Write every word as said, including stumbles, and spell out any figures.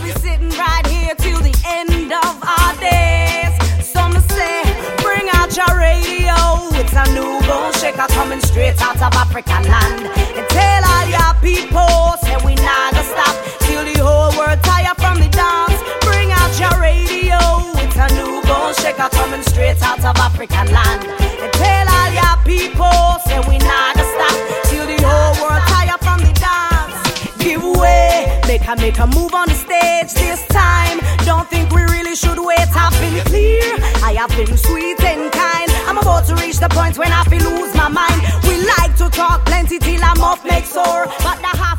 be sitting right here till the end of our days. Some say, bring out your radio. It's a new bone shaker coming straight out of African land. And tell all your people, say we not gonna stop till the whole world tire from the dance. Bring out your radio. It's a new bone shaker coming straight out of African land. And tell all your people, say we not gonna stop till the whole world tire from the dance. Give way, make a make a move on the stage this time. Don't think we really should wait. I've been clear, I have been sweet and kind. I'm about to reach the point when I feel lose my mind. We like to talk plenty till I'm off make sore, but the half